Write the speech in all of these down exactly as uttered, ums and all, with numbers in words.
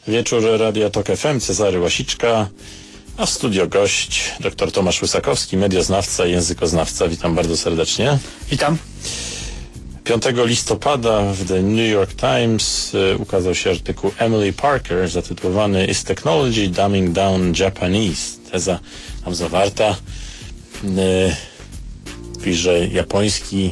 Wieczór Radia Tok F M, Cezary Łasiczka, a w studio gość dr Tomasz Łysakowski, medioznawca i językoznawca. Witam bardzo serdecznie. Witam. piątego listopada w The New York Times y, ukazał się artykuł Emily Parker zatytułowany Is Technology Dumbing Down Japanese? Teza tam zawarta. Y, mówi, że japoński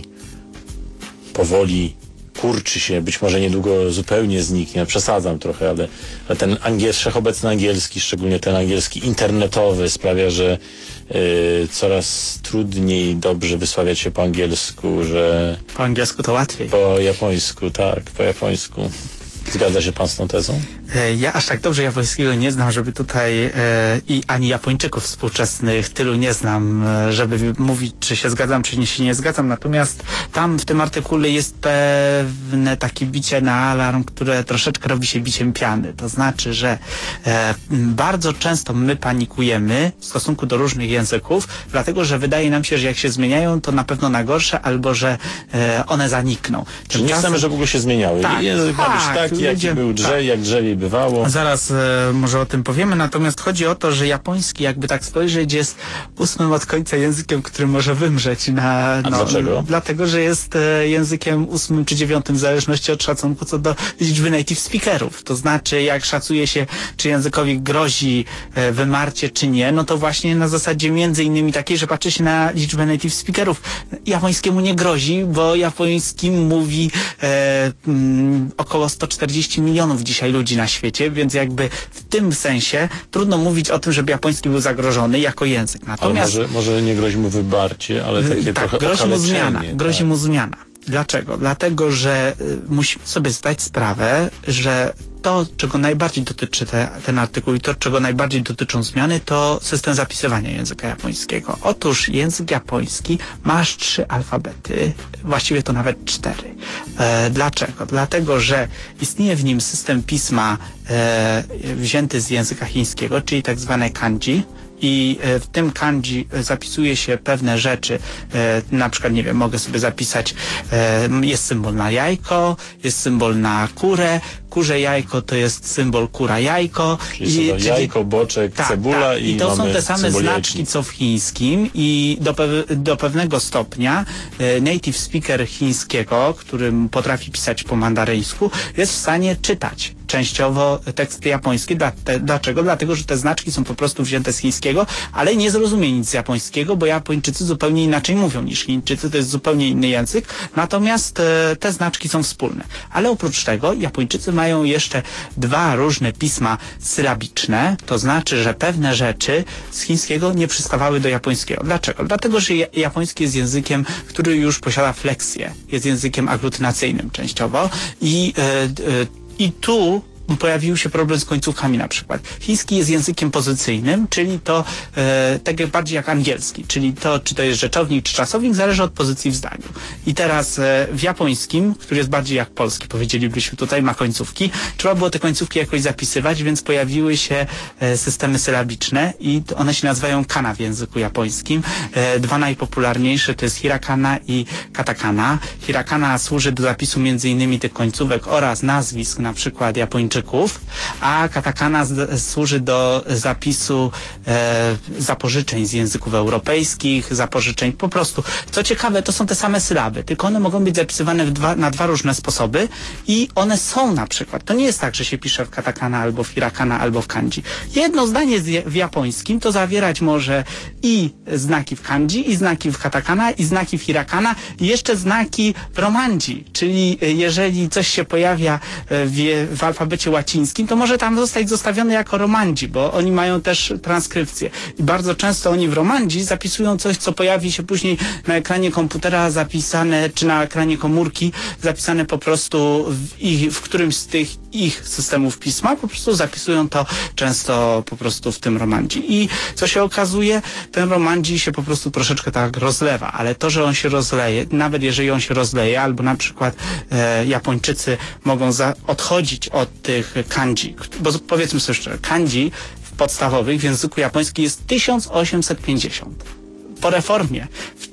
powoli kurczy się, być może niedługo zupełnie zniknie. Przesadzam trochę, ale, ale ten angiel, wszechobecny angielski, szczególnie ten angielski internetowy, sprawia, że y, coraz trudniej dobrze wysławiać się po angielsku, że... Po angielsku to łatwiej. Po japońsku, tak, po japońsku. Zgadza się pan z tą tezą? Ja aż tak dobrze japońskiego nie znam, żeby tutaj e, i ani Japończyków współczesnych tylu nie znam, e, żeby mówić, czy się zgadzam, czy nie się nie zgadzam. Natomiast tam w tym artykule jest pewne takie bicie na alarm, które troszeczkę robi się biciem piany. To znaczy, że e, bardzo często my panikujemy w stosunku do różnych języków, dlatego, że wydaje nam się, że jak się zmieniają, to na pewno na gorsze, albo że e, one zanikną. Czyli nie chcemy, żeby w ogóle się zmieniały. Tak, Język ma być tak, taki, jaki był drzew, tak. jak drzewie bywało. Zaraz e, może o tym powiemy, natomiast chodzi o to, że japoński, jakby tak spojrzeć, jest ósmym od końca językiem, który może wymrzeć na... A no, dlaczego? Dlatego, że jest e, językiem ósmym czy dziewiątym, w zależności od szacunku co do liczby native speakerów. To znaczy, jak szacuje się, czy językowi grozi e, wymarcie, czy nie, no to właśnie na zasadzie między innymi takiej, że patrzy się na liczbę native speakerów. Japońskiemu nie grozi, bo japońskim mówi e, m, około sto czterdzieści milionów dzisiaj ludzi na świecie, więc jakby w tym sensie trudno mówić o tym, żeby japoński był zagrożony jako język. Natomiast Ale może, może nie grozi mu wybarcie, ale takie tak, trochę grozi mu zmiana. Grozi tak. mu zmiana. Dlaczego? Dlatego, że y, musimy sobie zdać sprawę, że to, czego najbardziej dotyczy te, ten artykuł i to, czego najbardziej dotyczą zmiany, to system zapisywania języka japońskiego. Otóż język japoński ma aż trzy alfabety, właściwie to nawet cztery. E, dlaczego? Dlatego, że istnieje w nim system pisma e, wzięty z języka chińskiego, czyli tak zwane kanji. I w tym kanji zapisuje się pewne rzeczy, na przykład, nie wiem, mogę sobie zapisać, jest symbol na jajko, jest symbol na kurę, kurze jajko to jest symbol kura jajko. Czyli, I, czyli jajko, boczek, tak, cebula tak. i I to są te same znaczki, jajecznic. co w chińskim i do, pe do pewnego stopnia e, native speaker chińskiego, który potrafi pisać po mandaryńsku, jest w stanie czytać częściowo teksty japońskie. Dla, te, dlaczego? Dlatego, że te znaczki są po prostu wzięte z chińskiego, ale nie zrozumie nic z japońskiego, bo Japończycy zupełnie inaczej mówią niż Chińczycy, to jest zupełnie inny język, natomiast e, te znaczki są wspólne. Ale oprócz tego Japończycy mają jeszcze dwa różne pisma sylabiczne, to znaczy, że pewne rzeczy z chińskiego nie przystawały do japońskiego. Dlaczego? Dlatego, że japoński jest językiem, który już posiada fleksję, jest językiem aglutynacyjnym częściowo i, e, e, i tu pojawił się problem z końcówkami na przykład. Chiński jest językiem pozycyjnym, czyli to e, tak jak bardziej jak angielski, czyli to, czy to jest rzeczownik, czy czasownik, zależy od pozycji w zdaniu. I teraz e, w japońskim, który jest bardziej jak polski, powiedzielibyśmy tutaj, ma końcówki, trzeba było te końcówki jakoś zapisywać, więc pojawiły się e, systemy sylabiczne i one się nazywają kana w języku japońskim. E, dwa najpopularniejsze to jest hirakana i katakana. Hirakana służy do zapisu między innymi tych końcówek oraz nazwisk, na przykład japończyków, a katakana z, służy do zapisu e, zapożyczeń z języków europejskich, zapożyczeń po prostu. Co ciekawe, to są te same sylaby, tylko one mogą być zapisywane w dwa, na dwa różne sposoby i one są na przykład. To nie jest tak, że się pisze w katakana albo w hirakana albo w kanji. Jedno zdanie z, w japońskim to zawierać może i znaki w kanji, i znaki w katakana, i znaki w hirakana, i jeszcze znaki w romanji, czyli jeżeli coś się pojawia w, w alfabecie łacińskim, to może tam zostać zostawione jako romandzi, bo oni mają też transkrypcję. I bardzo często oni w romandzi zapisują coś, co pojawi się później na ekranie komputera zapisane, czy na ekranie komórki zapisane po prostu w, ich, w którymś z tych ich systemów pisma, po prostu zapisują to często po prostu w tym romandzi. I co się okazuje, ten romandzi się po prostu troszeczkę tak rozlewa, ale to, że on się rozleje, nawet jeżeli on się rozleje, albo na przykład e, Japończycy mogą za, odchodzić od tych kanji, bo powiedzmy sobie szczerze, kanji podstawowych w języku japońskim jest tysiąc osiemset pięćdziesiąt. Po reformie w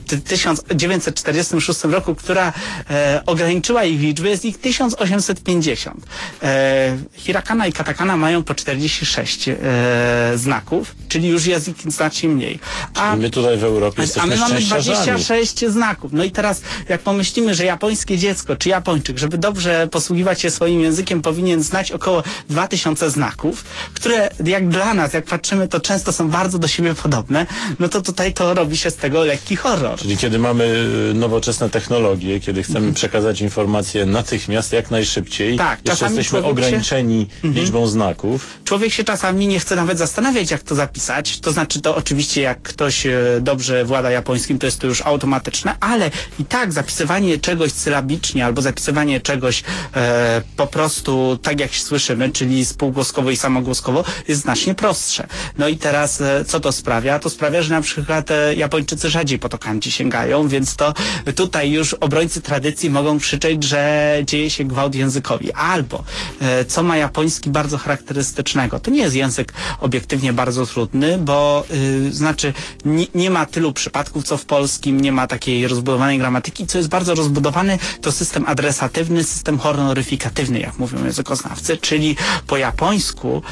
tysiąc dziewięćset czterdziestym szóstym roku, która e, ograniczyła ich liczby, jest ich tysiąc osiemset pięćdziesiąt. E, Hirakana i katakana mają po czterdzieści sześć e, znaków, czyli już jest ich znacznie mniej. A my tutaj w Europie jesteśmy A my mamy szczęściarzami. dwadzieścia sześć znaków. No i teraz jak pomyślimy, że japońskie dziecko czy Japończyk, żeby dobrze posługiwać się swoim językiem, powinien znać około dwa tysiące znaków, które jak dla nas, jak patrzymy, to często są bardzo do siebie podobne, no to tutaj to robi się z tego lekki horror. Czyli kiedy mamy nowoczesne technologie, kiedy chcemy mhm. przekazać informacje natychmiast, jak najszybciej, tak, jeszcze jesteśmy ograniczeni się... liczbą mhm. znaków. Człowiek się czasami nie chce nawet zastanawiać, jak to zapisać. To znaczy, to oczywiście jak ktoś e, dobrze włada japońskim, to jest to już automatyczne, ale i tak zapisywanie czegoś sylabicznie albo zapisywanie czegoś e, po prostu tak jak słyszymy, czyli spółgłoskowo i samogłoskowo, jest znacznie prostsze. No i teraz e, co to sprawia? To sprawia, że na przykład e, Japończycy rzadziej po to kanji sięgają, więc to tutaj już obrońcy tradycji mogą krzyczeć, że dzieje się gwałt językowi. Albo e, co ma japoński bardzo charakterystycznego? To nie jest język obiektywnie bardzo trudny, bo y, znaczy nie, nie ma tylu przypadków, co w polskim, nie ma takiej rozbudowanej gramatyki. Co jest bardzo rozbudowany, to system adresatywny, system honoryfikatywny, jak mówią językoznawcy, czyli po japońsku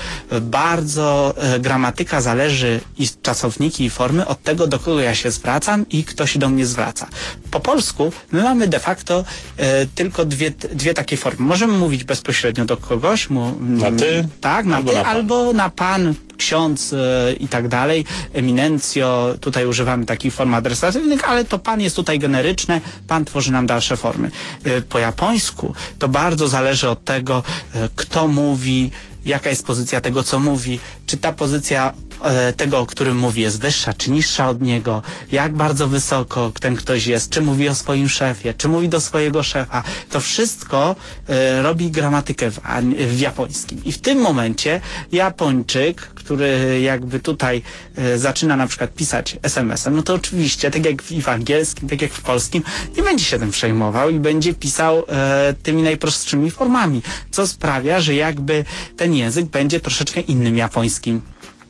bardzo e, gramatyka zależy i czasowniki i formy od tego, do kogo ja się zwracam i kto się do mnie zwraca. Po polsku my mamy de facto e, tylko dwie, dwie takie formy. Możemy mówić bezpośrednio do kogoś. Mu, na ty? Tak, na albo ty, na pan. albo na pan, ksiądz e, i tak dalej. Eminencjo, tutaj używamy takich form adresatywnych, ale to pan jest tutaj generyczne, pan tworzy nam dalsze formy. E, po japońsku to bardzo zależy od tego, e, kto mówi, jaka jest pozycja tego, co mówi, czy ta pozycja e, tego, o którym mówi, jest wyższa, czy niższa od niego, jak bardzo wysoko ten ktoś jest, czy mówi o swoim szefie, czy mówi do swojego szefa. To wszystko e, robi gramatykę w, w japońskim. I w tym momencie Japończyk, który jakby tutaj e, zaczyna na przykład pisać es em esem, no to oczywiście, tak jak w, w angielskim, tak jak w polskim, nie będzie się tym przejmował i będzie pisał e, tymi najprostszymi formami, co sprawia, że jakby ten język będzie troszeczkę innym japońskim.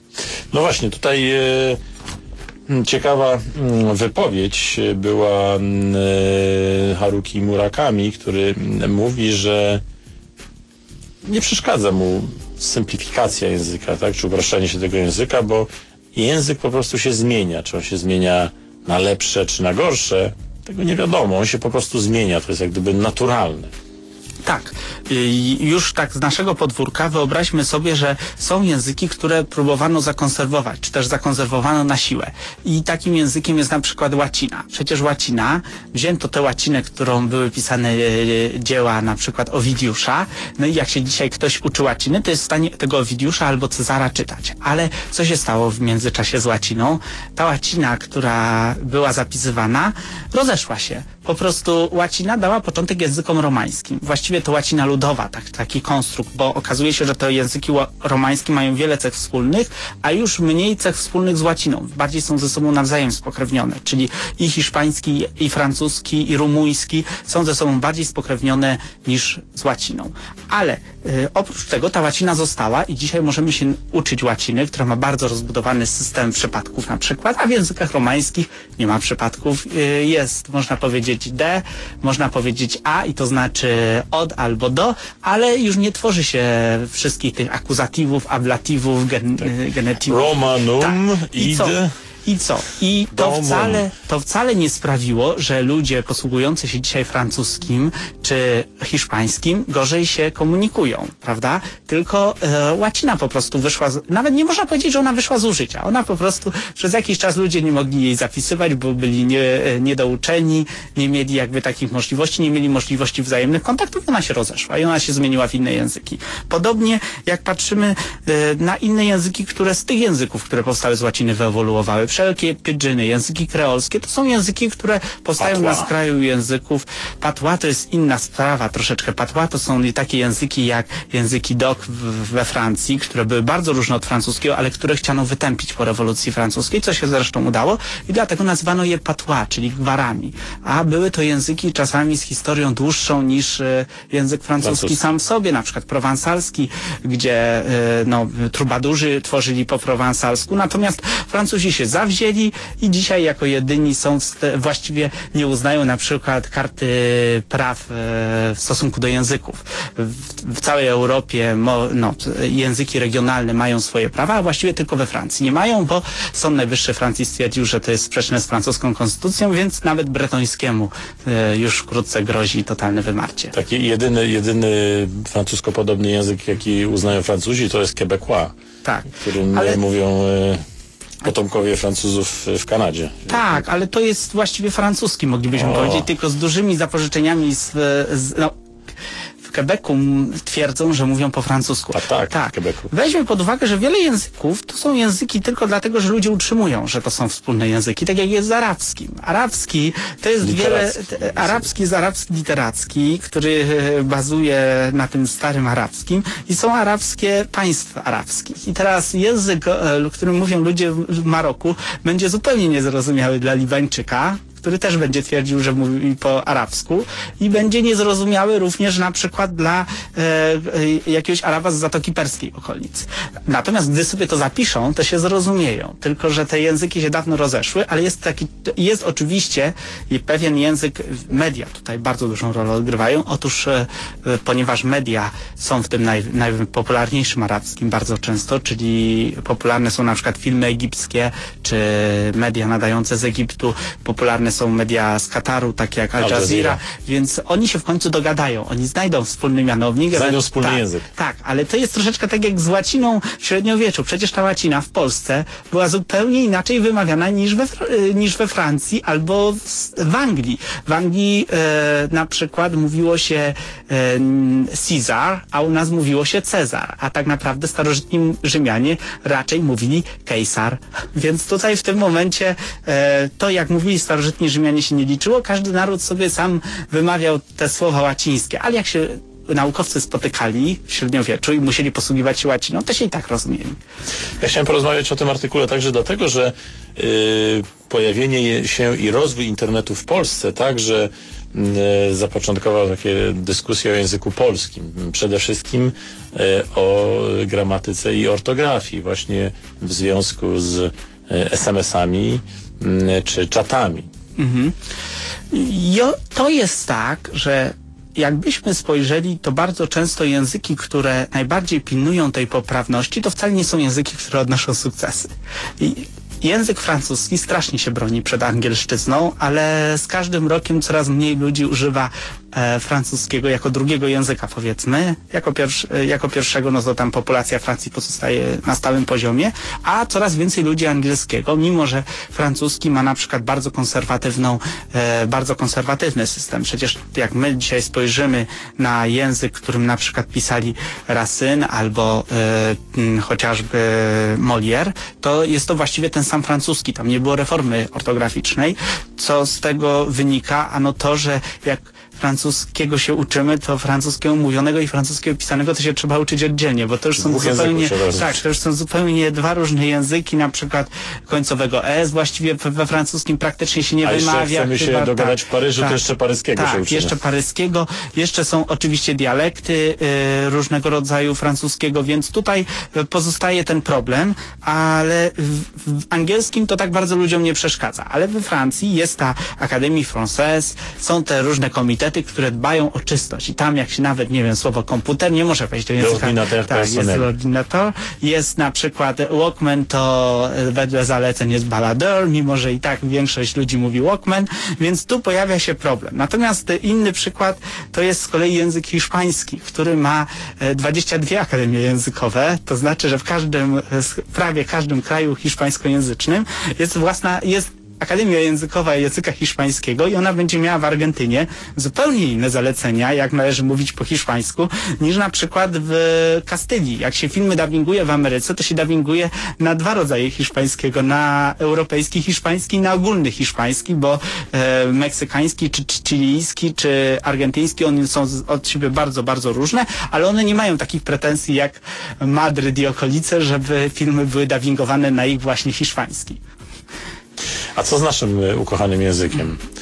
No właśnie, tutaj e, ciekawa m, wypowiedź była e, Haruki Murakami, który m, mówi, że nie przeszkadza mu symplifikacja języka, tak, czy upraszczanie się tego języka, bo język po prostu się zmienia. Czy on się zmienia na lepsze, czy na gorsze, tego nie wiadomo. On się po prostu zmienia. To jest jak gdyby naturalne. Tak. I już tak z naszego podwórka wyobraźmy sobie, że są języki, które próbowano zakonserwować, czy też zakonserwowano na siłę. I takim językiem jest na przykład łacina. Przecież łacina, wzięto tę łacinę, którą były pisane e, dzieła na przykład Owidiusza, no i jak się dzisiaj ktoś uczy łaciny, to jest w stanie tego Owidiusza albo Cezara czytać. Ale co się stało w międzyczasie z łaciną? Ta łacina, która była zapisywana, rozeszła się. Po prostu łacina dała początek językom romańskim. Właściwie to łacina ludowa, tak, taki konstrukt, bo okazuje się, że te języki romańskie mają wiele cech wspólnych, a już mniej cech wspólnych z łaciną. Bardziej są ze sobą nawzajem spokrewnione, czyli i hiszpański, i francuski, i rumuński są ze sobą bardziej spokrewnione niż z łaciną. Ale y, oprócz tego ta łacina została i dzisiaj możemy się uczyć łaciny, która ma bardzo rozbudowany system przypadków na przykład, a w językach romańskich nie ma przypadków. Y, jest, można powiedzieć, D, można powiedzieć A i to znaczy od albo do, ale już nie tworzy się wszystkich tych akuzatywów, ablatywów, gen, tak. genetywów. Romanum, tak. I id. co? I co? I to wcale, to wcale nie sprawiło, że ludzie posługujący się dzisiaj francuskim czy hiszpańskim gorzej się komunikują, prawda? Tylko e, łacina po prostu wyszła, z, nawet nie można powiedzieć, że ona wyszła z użycia. Ona po prostu przez jakiś czas ludzie nie mogli jej zapisywać, bo byli nie, niedouczeni, nie mieli jakby takich możliwości, nie mieli możliwości wzajemnych kontaktów i ona się rozeszła i ona się zmieniła w inne języki. Podobnie jak patrzymy e, na inne języki, które z tych języków, które powstały z łaciny, wyewoluowały. Wszelkie pidżyny, języki kreolskie, to są języki, które powstają Patła. na skraju języków. Patła to jest inna sprawa troszeczkę. Patła to są takie języki jak języki dok we Francji, które były bardzo różne od francuskiego, ale które chciano wytępić po rewolucji francuskiej, co się zresztą udało i dlatego nazwano je patła, czyli gwarami. A były to języki czasami z historią dłuższą niż e, język francuski Francuski. sam w sobie, na przykład prowansalski, gdzie e, no, trubadurzy tworzyli po prowansalsku, natomiast Francuzi się zawzięli i dzisiaj jako jedyni są właściwie nie uznają na przykład karty praw e, w stosunku do języków. W, w całej Europie mo, no, języki regionalne mają swoje prawa, a właściwie tylko we Francji nie mają, bo Sąd Najwyższy Francji stwierdził, że to jest sprzeczne z francuską konstytucją, więc nawet bretońskiemu e, już wkrótce grozi totalne wymarcie. Taki jedyny, jedyny francusko-podobny język, jaki uznają Francuzi, to jest québécois, tak, którym ale... mówią e, potomkowie Francuzów w Kanadzie. Tak, ale to jest właściwie francuski, moglibyśmy o. powiedzieć, tylko z dużymi zapożyczeniami z, z no, w Quebecu twierdzą, że mówią po francusku. A tak, tak. w Quebecu. Weźmy pod uwagę, że wiele języków to są języki tylko dlatego, że ludzie utrzymują, że to są wspólne języki, tak jak jest z arabskim. Arabski to jest literacki. wiele... Arabski jest arabski literacki, który bazuje na tym starym arabskim i są arabskie państw arabskich. I teraz język, którym mówią ludzie w Maroku, będzie zupełnie niezrozumiały dla Libańczyka, który też będzie twierdził, że mówi po arabsku i będzie niezrozumiały również na przykład dla e, e, jakiegoś Araba z Zatoki Perskiej okolicy. Natomiast gdy sobie to zapiszą, to się zrozumieją. Tylko że te języki się dawno rozeszły, ale jest taki, jest oczywiście pewien język, media tutaj bardzo dużą rolę odgrywają. Otóż e, ponieważ media są w tym naj, najpopularniejszym arabskim bardzo często, czyli popularne są na przykład filmy egipskie, czy media nadające z Egiptu, popularne są media z Kataru, takie jak Al Jazeera, Al Jazeera, więc oni się w końcu dogadają, oni znajdą wspólny mianownik. Znajdą wspólny tak, język. Tak, ale to jest troszeczkę tak jak z łaciną w średniowieczu. Przecież ta łacina w Polsce była zupełnie inaczej wymawiana niż we, niż we Francji albo w, w Anglii. W Anglii e, na przykład mówiło się e, Caesar, a u nas mówiło się Cezar, a tak naprawdę starożytni Rzymianie raczej mówili kejsar. Więc tutaj w tym momencie e, to jak mówili starożytni Rzymianie się nie liczyło, każdy naród sobie sam wymawiał te słowa łacińskie, ale jak się naukowcy spotykali w średniowieczu i musieli posługiwać się łaciną, to się i tak rozumieli. Ja chciałem porozmawiać o tym artykule także dlatego, że yy, pojawienie się i rozwój internetu w Polsce także yy, zapoczątkował takie dyskusje o języku polskim. Przede wszystkim yy, o gramatyce i ortografii właśnie w związku z yy, es em esami yy, czy czatami. Mhm. Jo, to jest tak, że jakbyśmy spojrzeli, to bardzo często języki, które najbardziej pilnują tej poprawności, to wcale nie są języki, które odnoszą sukcesy. I język francuski strasznie się broni przed angielszczyzną, ale z każdym rokiem coraz mniej ludzi używa e, francuskiego jako drugiego języka, powiedzmy. Jako, pierwszy, e, jako pierwszego, no to tam populacja Francji pozostaje na stałym poziomie, a coraz więcej ludzi angielskiego, mimo że francuski ma na przykład bardzo konserwatywną, e, bardzo konserwatywny system. Przecież jak my dzisiaj spojrzymy na język, którym na przykład pisali Racine albo e, m, chociażby Molière, to jest to właściwie ten sam francuski, tam nie było reformy ortograficznej. Co z tego wynika? Ano to, że jak francuskiego się uczymy, to francuskiego mówionego i francuskiego pisanego to się trzeba uczyć oddzielnie, bo to już są zupełnie, tak, to już są zupełnie dwa różne języki, na przykład końcowego S właściwie we francuskim praktycznie się nie A wymawia. jeszcze chcemy chyba, się dogadać tak, w Paryżu, tak, to jeszcze paryskiego tak, się uczymy. jeszcze paryskiego, jeszcze są oczywiście dialekty y, różnego rodzaju francuskiego, więc tutaj pozostaje ten problem, ale w, w angielskim to tak bardzo ludziom nie przeszkadza, ale we Francji jest ta Académie Française, są te różne komitety, które dbają o czystość i tam jak się nawet, nie wiem, słowo komputer nie może wejść do języka. Tak, jest l'ordinateur. Jest na przykład Walkman, to wedle zaleceń jest baladeur, mimo że i tak większość ludzi mówi Walkman, więc tu pojawia się problem. Natomiast inny przykład to jest z kolei język hiszpański, który ma dwadzieścia dwie akademie językowe, to znaczy, że w każdym, prawie każdym kraju hiszpańskojęzycznym jest własna, jest Akademia Językowa Języka Hiszpańskiego i ona będzie miała w Argentynie zupełnie inne zalecenia, jak należy mówić po hiszpańsku, niż na przykład w Kastylii. Jak się filmy dubbinguje w Ameryce, to się dubbinguje na dwa rodzaje hiszpańskiego, na europejski hiszpański i na ogólny hiszpański, bo e, meksykański, czy, czy chilijski, czy argentyński, one są z, od siebie bardzo, bardzo różne, ale one nie mają takich pretensji jak Madryt i okolice, żeby filmy były dubbingowane na ich właśnie hiszpański. A co z naszym ukochanym językiem?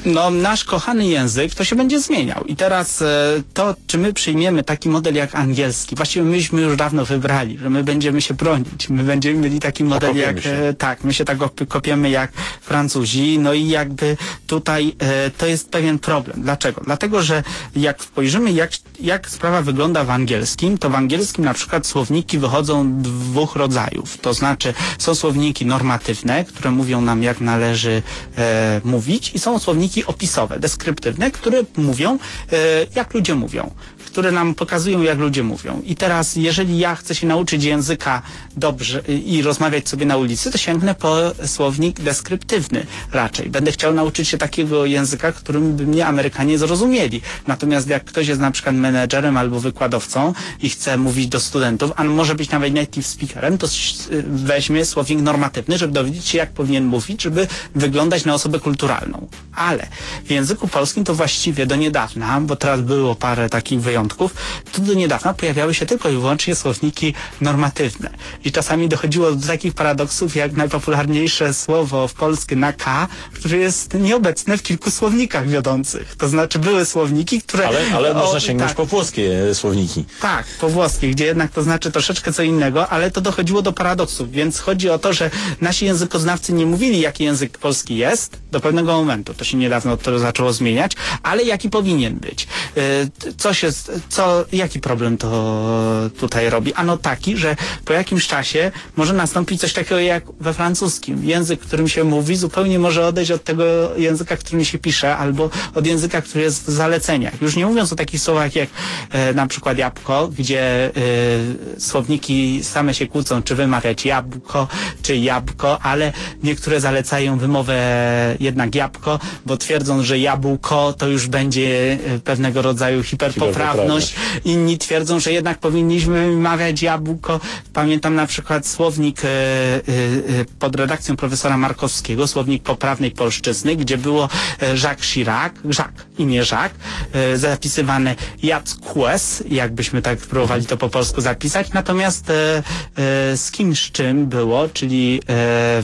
No, nasz kochany język to się będzie zmieniał. I teraz e, to, czy my przyjmiemy taki model jak angielski, właściwie myśmy już dawno wybrali, że my będziemy się bronić. My będziemy mieli taki model Okopiemy jak, się. e, tak, my się tak op- kopiemy jak Francuzi. No i jakby tutaj e, to jest pewien problem. Dlaczego? Dlatego, że jak spojrzymy, jak, jak sprawa wygląda w angielskim, to w angielskim na przykład słowniki wychodzą dwóch rodzajów. To znaczy są słowniki normatywne, które mówią nam, jak należy e, mówić, i są słowniki opisowe, deskryptywne, które mówią, e, jak ludzie mówią, które nam pokazują, jak ludzie mówią. I teraz, jeżeli ja chcę się nauczyć języka dobrze i, i rozmawiać sobie na ulicy, to sięgnę po słownik deskryptywny raczej. Będę chciał nauczyć się takiego języka, którym by mnie Amerykanie zrozumieli. Natomiast jak ktoś jest na przykład menedżerem albo wykładowcą i chce mówić do studentów, a może być nawet native speakerem, to weźmie słownik normatywny, żeby dowiedzieć się, jak powinien mówić, żeby wyglądać na osobę kulturalną. Ale w języku polskim to właściwie do niedawna, bo teraz było parę takich wyjątków, to do niedawna pojawiały się tylko i wyłącznie słowniki normatywne. I czasami dochodziło do takich paradoksów, jak najpopularniejsze słowo w polskim na K, które jest nieobecne w kilku słownikach wiodących. To znaczy były słowniki, które... Ale, ale o, można sięgnąć tak, po włoskie słowniki. Tak, po włoskie, gdzie jednak to znaczy troszeczkę co innego, ale to dochodziło do paradoksów, więc chodzi o to, że nasi językoznawcy nie mówili, jaki język polski jest do pewnego momentu. To się niedawno to zaczęło zmieniać, ale jaki powinien być. Yy, co się, co, jaki problem to tutaj robi? Ano taki, że po jakimś czasie może nastąpić coś takiego jak we francuskim. Język, którym się mówi, zupełnie może odejść od tego języka, którym się pisze, albo od języka, który jest w zaleceniach. Już nie mówiąc o takich słowach jak e, na przykład jabłko, gdzie e, słowniki same się kłócą, czy wymawiać jabłko, czy jabłko, ale niektóre zalecają wymowę jednak jabłko, bo twierdzą, że jabłko to już będzie e, pewnego rodzaju hiperpoprawność. Inni twierdzą, że jednak powinniśmy wymawiać jabłko. Pamiętam na przykład słownik e, e, pod redakcją profesora Markowskiego, słownik poprawnej polszczyzny, gdzie było e, Jacques Chirac, Jacques, imię Jacques, e, zapisywane Jacques, jakbyśmy tak próbowali to po polsku zapisać, natomiast e, e, z kim, z czym było, czyli e,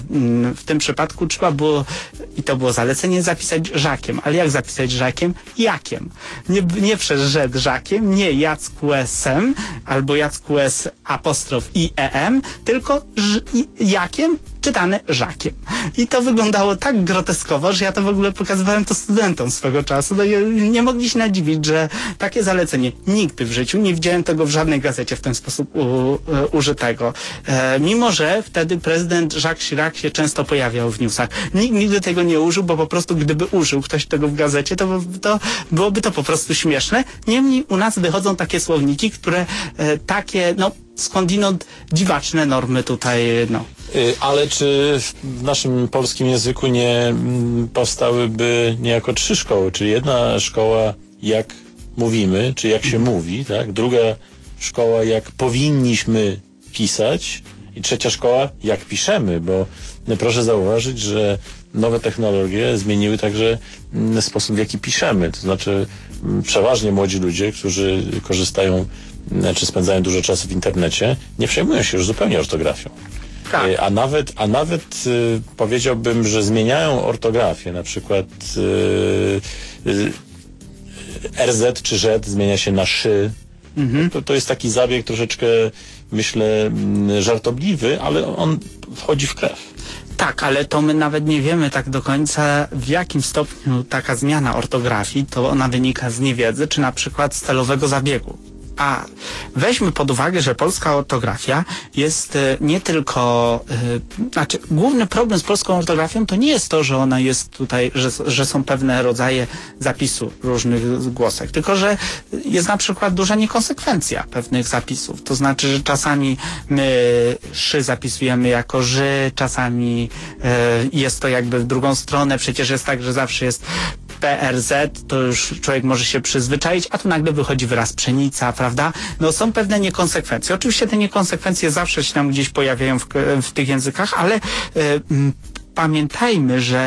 w tym przypadku trzeba było, i to było zalecenie, zapisać Jacques'em, ale jak zapisać Jacques'em? Jakiem. Nie, nie przez rzecz Jacques'em, nie Jacques'em, albo Jacques apostrof i em, tylko ż, i, Jakiem, czytane Jacques'em. I to wyglądało tak groteskowo, że ja to w ogóle pokazywałem to studentom swego czasu. No i nie mogli się nadziwić, że takie zalecenie nigdy w życiu, nie widziałem tego w żadnej gazecie w ten sposób u, u, użytego. E, mimo, że wtedy prezydent Jacques Chirac się często pojawiał w newsach. Nikt nigdy tego nie użył, bo po prostu gdyby użył ktoś tego w gazecie, to, to byłoby to po prostu śmieszne. Niemniej u nas wychodzą takie słowniki, które e, takie, no skądinąd dziwaczne normy tutaj, no. Ale czy w naszym polskim języku nie powstałyby niejako trzy szkoły? Czyli jedna szkoła, jak mówimy, czy jak się mówi, tak? Druga szkoła, jak powinniśmy pisać, i trzecia szkoła, jak piszemy, bo proszę zauważyć, że nowe technologie zmieniły także sposób, w jaki piszemy. To znaczy przeważnie młodzi ludzie, którzy korzystają czy spędzają dużo czasu w internecie, nie przejmują się już zupełnie ortografią. Tak. A nawet, a nawet y, powiedziałbym, że zmieniają ortografię. Na przykład y, y, er zet czy Z zmienia się na szy. Mhm. To, to jest taki zabieg troszeczkę, myślę, żartobliwy, ale on wchodzi w krew. Tak, ale to my nawet nie wiemy tak do końca, w jakim stopniu taka zmiana ortografii, to ona wynika z niewiedzy, czy na przykład z celowego zabiegu. A weźmy pod uwagę, że polska ortografia jest y, nie tylko, y, znaczy główny problem z polską ortografią to nie jest to, że ona jest tutaj, że, że są pewne rodzaje zapisu różnych głosek, tylko że jest na przykład duża niekonsekwencja pewnych zapisów. To znaczy, że czasami my szy zapisujemy jako ży, czasami y, jest to jakby w drugą stronę. Przecież jest tak, że zawsze jest P R Z, to już człowiek może się przyzwyczaić, a tu nagle wychodzi wyraz pszenica, prawda? No są pewne niekonsekwencje. Oczywiście te niekonsekwencje zawsze się tam gdzieś pojawiają w, w tych językach, ale y, y, pamiętajmy, że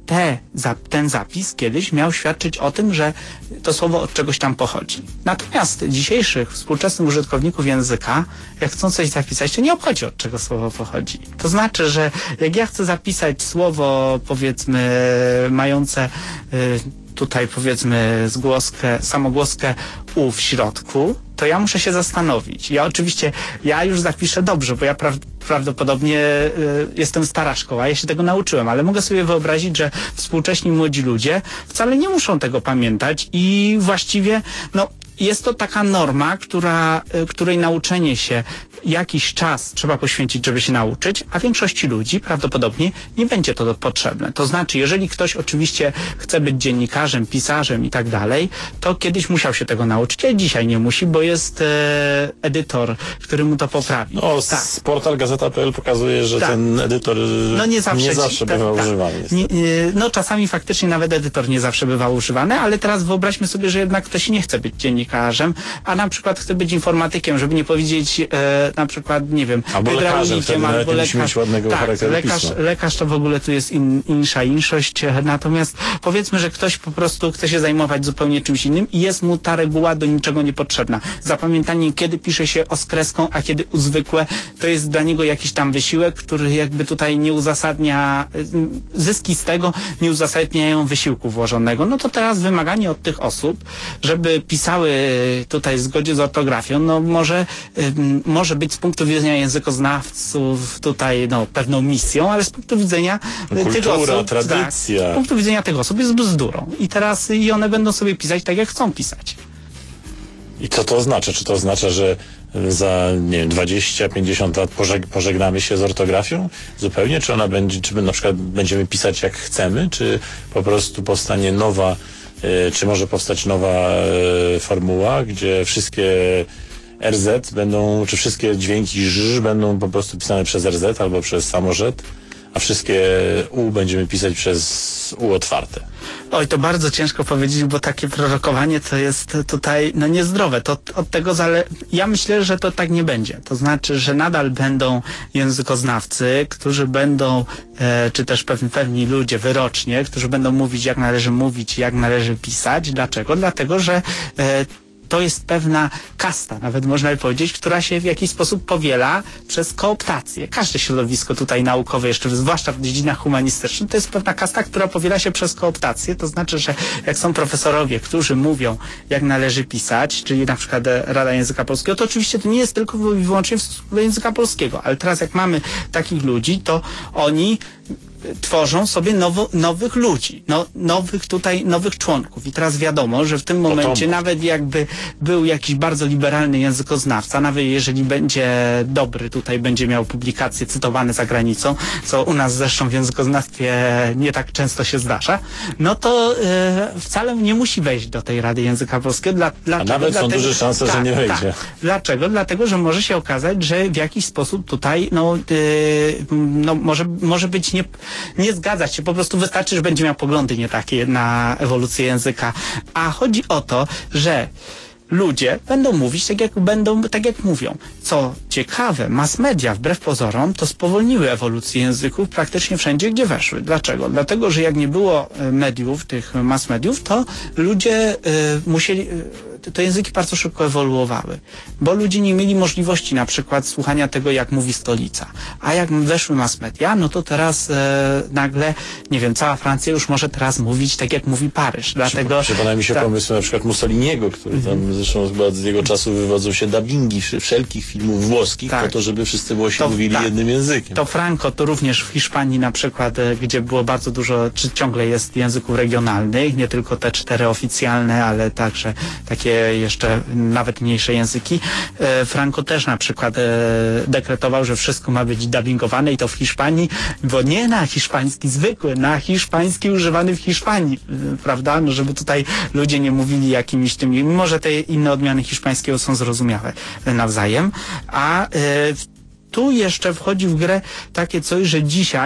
te, za, ten zapis kiedyś miał świadczyć o tym, że to słowo od czegoś tam pochodzi. Natomiast dzisiejszych współczesnych użytkowników języka, jak chcą coś zapisać, to nie obchodzi, od czego słowo pochodzi. To znaczy, że jak ja chcę zapisać słowo, powiedzmy, mające y, tutaj, powiedzmy, zgłoskę, samogłoskę u w środku, to ja muszę się zastanowić. Ja oczywiście, ja już zapiszę dobrze, bo ja pra prawdopodobnie y, jestem stara szkoła, ja się tego nauczyłem, ale mogę sobie wyobrazić, że współcześni młodzi ludzie wcale nie muszą tego pamiętać i właściwie, no, jest to taka norma, która, y, której nauczenie się jakiś czas trzeba poświęcić, żeby się nauczyć, a większości ludzi prawdopodobnie nie będzie to potrzebne. To znaczy, jeżeli ktoś oczywiście chce być dziennikarzem, pisarzem i tak dalej, to kiedyś musiał się tego nauczyć, a dzisiaj nie musi, bo jest e, edytor, który mu to poprawi. No, tak. portal gazeta kropka pe el pokazuje, że tak. ten edytor no nie zawsze, nie zawsze ci, bywa tak, używany. Nie, no czasami faktycznie nawet edytor nie zawsze bywa używany, ale teraz wyobraźmy sobie, że jednak ktoś nie chce być dziennikarzem, a na przykład chce być informatykiem, żeby nie powiedzieć e, na przykład, nie wiem, albo lekarzem, albo lekarz. Ładnego tak, lekarz, lekarz to w ogóle tu jest in, insza inszość, natomiast powiedzmy, że ktoś po prostu chce się zajmować zupełnie czymś innym i jest mu ta reguła do niczego niepotrzebna. Zapamiętanie, kiedy pisze się o z kreską, a kiedy u zwykłe, to jest dla niego jakiś tam wysiłek, który jakby tutaj nie uzasadnia, zyski z tego nie uzasadniają wysiłku włożonego. No to teraz wymaganie od tych osób, żeby pisały tutaj w zgodzie z ortografią, no może, może być z punktu widzenia językoznawców tutaj no, pewną misją, ale z punktu widzenia Kultura, tych osób, tradycja. Tak, z punktu widzenia tych osób jest bzdurą. I teraz i one będą sobie pisać tak, jak chcą pisać. I co to oznacza? Czy to oznacza, że za, nie wiem, dwadzieścia pięćdziesiąt lat pożeg pożegnamy się z ortografią zupełnie? Czy ona będzie, czy na przykład będziemy pisać jak chcemy? Czy po prostu powstanie nowa, y, czy może powstać nowa y, formuła, gdzie wszystkie R Z będą, czy wszystkie dźwięki ż będą po prostu pisane przez R Z albo przez samorzet, a wszystkie U będziemy pisać przez U otwarte? Oj, to bardzo ciężko powiedzieć, bo takie prorokowanie to jest tutaj no niezdrowe. To od tego zale... Ja myślę, że to tak nie będzie. To znaczy, że nadal będą językoznawcy, którzy będą, e, czy też pewni, pewni ludzie wyrocznie, którzy będą mówić, jak należy mówić, jak należy pisać. Dlaczego? Dlatego, że e, to jest pewna kasta, nawet można by powiedzieć, która się w jakiś sposób powiela przez kooptację. Każde środowisko tutaj naukowe, jeszcze zwłaszcza w dziedzinach humanistycznych, to jest pewna kasta, która powiela się przez kooptację. To znaczy, że jak są profesorowie, którzy mówią, jak należy pisać, czyli na przykład Rada Języka Polskiego, to oczywiście to nie jest tylko i wyłącznie w stosunku do języka polskiego, ale teraz jak mamy takich ludzi, to oni tworzą sobie nowo, nowych ludzi, no, nowych tutaj, nowych członków. I teraz wiadomo, że w tym momencie Potomów. nawet jakby był jakiś bardzo liberalny językoznawca, nawet jeżeli będzie dobry, tutaj będzie miał publikacje cytowane za granicą, co u nas zresztą w językoznawstwie nie tak często się zdarza, no to e, wcale nie musi wejść do tej Rady Języka Polskiego. Dla, dlaczego? A nawet Dlatego, są duże szanse, tak, że nie wejdzie. Tak. Dlaczego? Dlatego, że może się okazać, że w jakiś sposób tutaj no, yy, no może, może być nie nie zgadzać się, po prostu wystarczy, że będzie miał poglądy nie takie na ewolucję języka. A chodzi o to, że ludzie będą mówić tak jak będą, tak jak mówią. Co ciekawe, mass media, wbrew pozorom, to spowolniły ewolucję języków praktycznie wszędzie, gdzie weszły. Dlaczego? Dlatego, że jak nie było mediów, tych mass mediów, to ludzie y, musieli... Y, te języki bardzo szybko ewoluowały, bo ludzie nie mieli możliwości na przykład słuchania tego, jak mówi stolica. A jak weszły mass media, no to teraz e, nagle, nie wiem, cała Francja już może teraz mówić tak, jak mówi Paryż. Dlatego... Przypomina mi się tak. pomysł na przykład Mussoliniego, który tam mm-hmm. zresztą chyba z jego czasu wywodzą się dubbingi wszelkich filmów włoskich, tak. po to, żeby wszyscy Włosi to, mówili tak. jednym językiem. To Franco, to również w Hiszpanii na przykład, gdzie było bardzo dużo, czy ciągle jest języków regionalnych, nie tylko te cztery oficjalne, ale także takie jeszcze nawet mniejsze języki. E, Franco też na przykład e, dekretował, że wszystko ma być dubbingowane i to w Hiszpanii, bo nie na hiszpański zwykły, na hiszpański używany w Hiszpanii, e, prawda? No, żeby tutaj ludzie nie mówili jakimiś tymi, mimo że te inne odmiany hiszpańskiego są zrozumiałe nawzajem, a e, tu jeszcze wchodzi w grę takie coś, że dzisiaj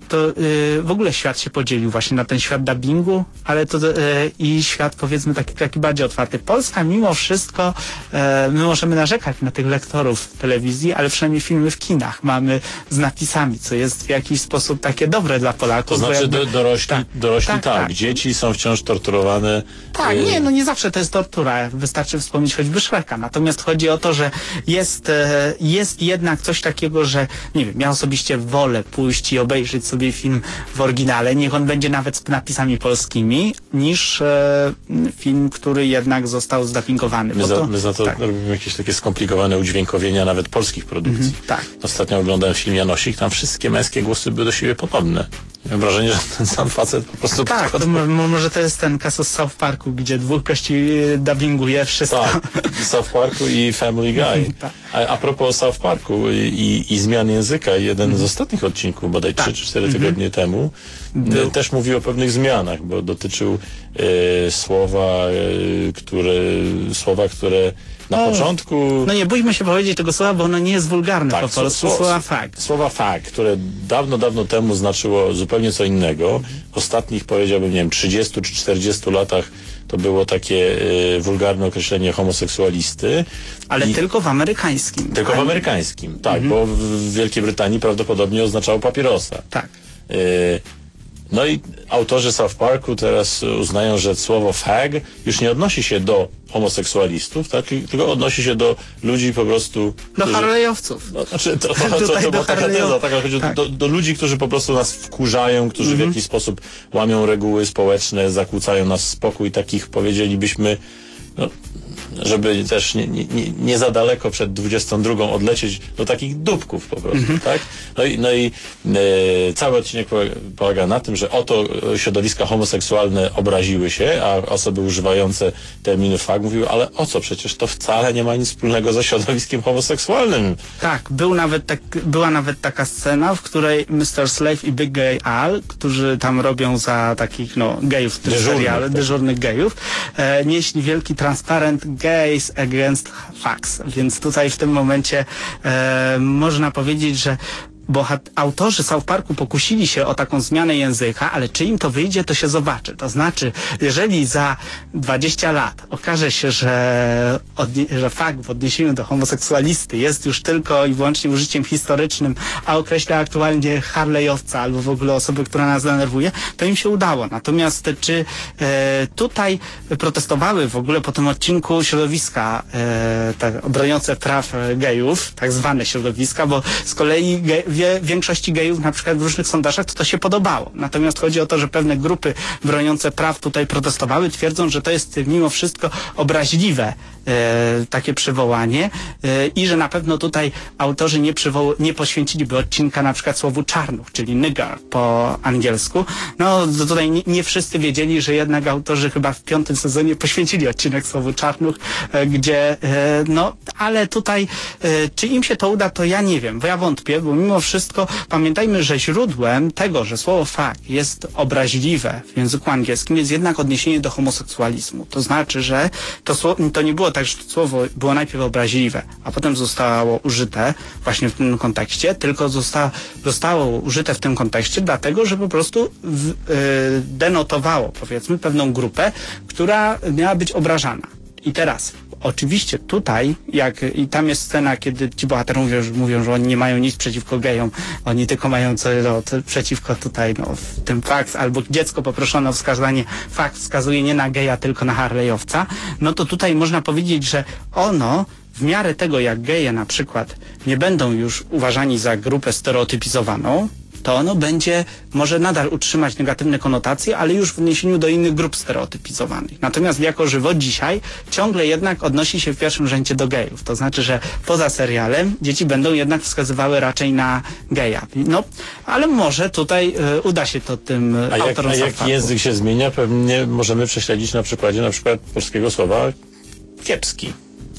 to y, w ogóle świat się podzielił właśnie na ten świat dubbingu, ale to y, i świat powiedzmy taki, taki bardziej otwarty. Polska mimo wszystko, y, my możemy narzekać na tych lektorów w telewizji, ale przynajmniej filmy w kinach mamy z napisami, co jest w jakiś sposób takie dobre dla Polaków. To znaczy jakby, do, dorośli, tak, dorośli tak, tak, tak. tak. Dzieci są wciąż torturowane. Tak, y, nie, no nie zawsze to jest tortura. Wystarczy wspomnieć choćby Shreka. Natomiast chodzi o to, że jest, e, jest jednak coś takiego, że nie wiem, ja osobiście wolę pójść i obejrzeć sobie film w oryginale, niech on będzie nawet z napisami polskimi, niż e, film, który jednak został zdubbingowany. My, Bo za, to, my za to tak. robimy jakieś takie skomplikowane udźwiękowienia nawet polskich produkcji. Mhm, tak. Ostatnio oglądałem film Janosik, tam wszystkie męskie głosy były do siebie podobne. Mam wrażenie, że ten sam facet po prostu... Tak, to mo- może to jest ten kasus z South Parku, gdzie dwóch gości e, dubbinguje wszystko. Tak, South Parku i Family Guy. Tak. A, a propos South Parku i, i zmian języka, jeden z ostatnich odcinków, bodaj trzy czy cztery tygodnie temu, Był. też mówił o pewnych zmianach, bo dotyczył e, słowa, e, które, słowa, które na O, początku... No nie bójmy się powiedzieć tego słowa, bo ono nie jest wulgarne Tak, po sło- polsku. sło- Słowa fakt. Słowa fakt, które dawno, dawno temu znaczyło zupełnie co innego. W ostatnich, powiedziałbym, nie wiem, trzydziestu czy czterdziestu latach to było takie e, wulgarne określenie homoseksualisty. Ale I- tylko w amerykańskim. Tylko w amerykańskim, tak, bo w Wielkiej Brytanii prawdopodobnie oznaczało papierosa. Tak. Y, No i autorzy South Parku teraz uznają, że słowo fag już nie odnosi się do homoseksualistów, tak, tylko odnosi się do ludzi po prostu... Do którzy- Harley'owców. No, znaczy, to, to, to, Tutaj to była do taka Harley'ów. teza, taka, chodzi Tak. do, do ludzi, którzy po prostu nas wkurzają, którzy w jakiś sposób łamią reguły społeczne, zakłócają nas spokój, takich powiedzielibyśmy, no, żeby też nie, nie, nie- nie za daleko przed dwudziestą drugą odlecieć do takich dupków po prostu, tak? No i, no i e, cały odcinek polega, polega na tym, że oto e, środowiska homoseksualne obraziły się, a osoby używające terminu fag mówiły, ale o co, przecież to wcale nie ma nic wspólnego ze środowiskiem homoseksualnym. Tak, był nawet tak, była nawet taka scena, w której mister Slave i Big Gay Al, którzy tam robią za takich, no, gejów w tym Dyżurnych, serialu, tak. dyżurnych gejów, e, nieśli wielki transparent Gays Against Fags. Więc tutaj w tym momencie e, można powiedzieć, że bohat- autorzy South Parku pokusili się o taką zmianę języka, ale czy im to wyjdzie, to się zobaczy. To znaczy, jeżeli za dwadzieścia lat okaże się, że, odnie- że fakt w odniesieniu do homoseksualisty jest już tylko i wyłącznie użyciem historycznym, a określa aktualnie Harley'owca albo w ogóle osobę, która nas denerwuje, to im się udało. Natomiast czy e, tutaj protestowały w ogóle po tym odcinku środowiska e, tak, broniące praw e, gejów, tak zwane środowiska, bo z kolei ge, wie, większości gejów na przykład w różnych sondażach to, to się podobało. Natomiast chodzi o to, że pewne grupy broniące praw tutaj protestowały, twierdząc, że to jest mimo wszystko obraźliwe e, takie przywołanie e, i że na pewno tutaj autorzy nie, przywoł- nie poświęciliby odcinka na przykład słowu czarnuch, czyli nigger po angielsku. No to tutaj nie, nie wszyscy wiedzieli, że jednak autorzy chyba w piątym sezonie poświęcili odcinek słowu czarnuch, e, gdzie e, no, ale tutaj e, czy im się to uda, to ja nie wiem, bo ja wątpię, bo mimo wszystko pamiętajmy, że źródłem tego, że słowo fuck jest obraźliwe w języku angielskim, jest jednak odniesienie do homoseksualizmu. To znaczy, że to, sło- to nie było tak, że to słowo było najpierw obraźliwe, a potem zostało użyte właśnie w tym kontekście, tylko zosta- zostało użyte w tym kontekście dlatego, że po prostu w, y, denotowało, powiedzmy, pewną grupę, która miała być obrażana. I teraz, oczywiście tutaj, jak i tam jest scena, kiedy ci bohaterowie mówią, że, mówią, że oni nie mają nic przeciwko gejom, oni tylko mają co no, to przeciwko tutaj, no, w tym fakt, albo dziecko poproszono o wskazanie, fakt wskazuje nie na geja, tylko na Harley'owca, no to tutaj można powiedzieć, że ono w miarę tego, jak geje na przykład nie będą już uważani za grupę stereotypizowaną, to ono będzie, może nadal utrzymać negatywne konotacje, ale już w odniesieniu do innych grup stereotypizowanych. Natomiast jako żywo dzisiaj ciągle jednak odnosi się w pierwszym rzędzie do gejów. To znaczy, że poza serialem dzieci będą jednak wskazywały raczej na geja. No, ale może tutaj y, uda się to tym A jak, autorom a jak South Parku. język się zmienia, pewnie możemy prześledzić na przykładzie na przykład polskiego słowa kiepski.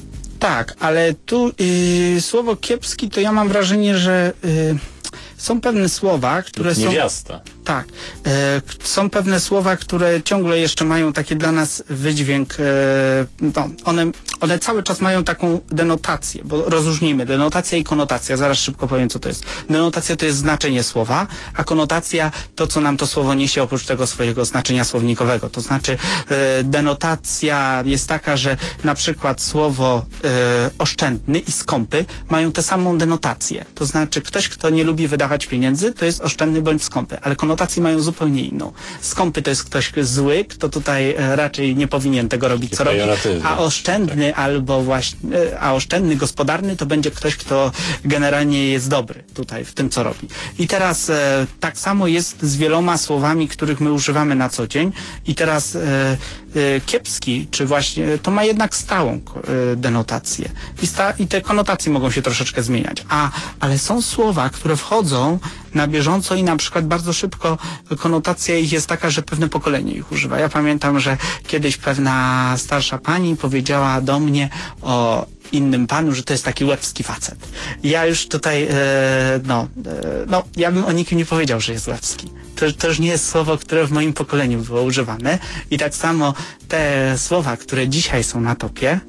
Tak, ale tu y, słowo kiepski, to ja mam wrażenie, że y, są pewne słowa, które są... Niewiasta. Tak. E, są pewne słowa, które ciągle jeszcze mają taki dla nas wydźwięk. E, no, one, one cały czas mają taką denotację, bo rozróżnijmy denotacja i konotacja. Zaraz szybko powiem, co to jest. Denotacja to jest znaczenie słowa, a konotacja to, co nam to słowo niesie oprócz tego swojego znaczenia słownikowego. To znaczy e, denotacja jest taka, że na przykład słowo e, oszczędny i skąpy mają tę samą denotację. To znaczy ktoś, kto nie lubi wydawać pieniędzy, to jest oszczędny bądź skąpy, ale konotacje mają zupełnie inną. Skąpy to jest ktoś zły, kto tutaj e, raczej nie powinien tego robić, co robi, a oszczędny tak. albo właśnie, e, a oszczędny, gospodarny to będzie ktoś, kto generalnie jest dobry tutaj w tym, co robi. I teraz e, tak samo jest z wieloma słowami, których my używamy na co dzień i teraz e, e, kiepski, czy właśnie, to ma jednak stałą e, denotację. I, sta, I te konotacje mogą się troszeczkę zmieniać. A, ale są słowa, które wchodzą na bieżąco i na przykład bardzo szybko konotacja ich jest taka, że pewne pokolenie ich używa. Ja pamiętam, że kiedyś pewna starsza pani powiedziała do mnie o innym panu, że to jest taki łebski facet. Ja już tutaj, e, no, e, no, ja bym o nikim nie powiedział, że jest łebski. To, to już nie jest słowo, które w moim pokoleniu było używane. I tak samo te słowa, które dzisiaj są na topie,